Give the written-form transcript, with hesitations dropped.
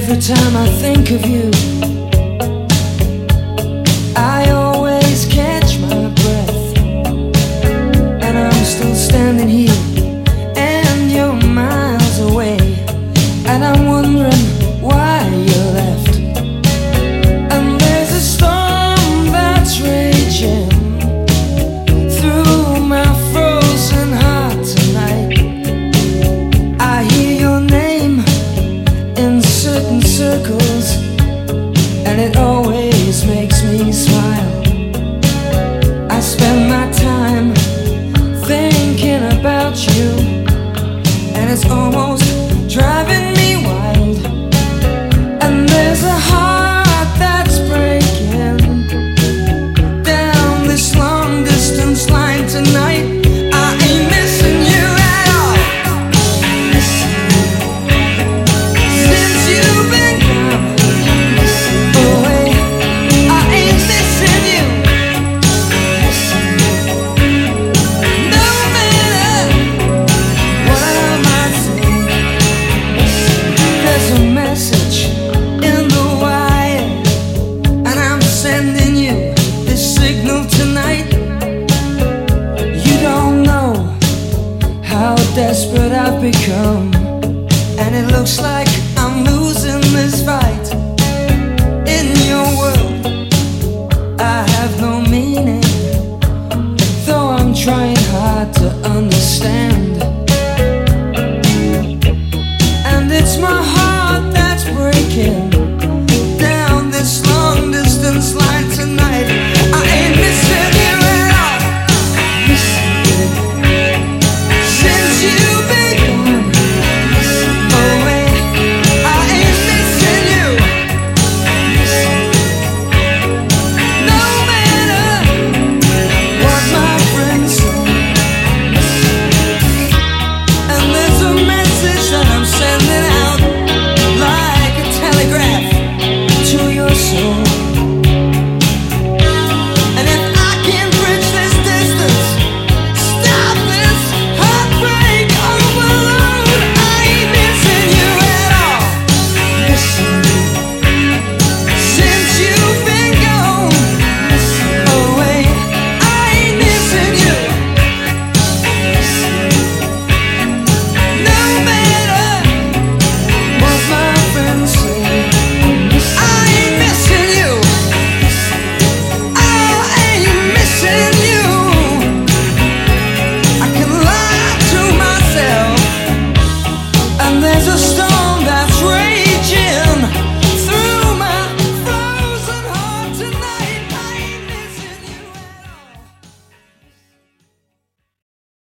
Every time I think of you, I always catch my breath, and I'm still standing here, and you're miles away, and I'm wondering why you left. And there's a storm that's raging through my frozen heart tonight. I hear your name in certain circles, and it always makes me smile. I spend my time thinking about you, and it's almost driving me wild. And there's a heart that's breaking down this long distance line tonight. I ain't missing you at all. Missing you. Since you've been gone away, I ain't missing you. Missing you. No matter what I might say, there's a message in the wire, and I'm sending you this signal tonight. You don't know how desperate I've become, and it looks like I'm losing this fight. In your world, I have no meaning, though I'm trying hard to understand.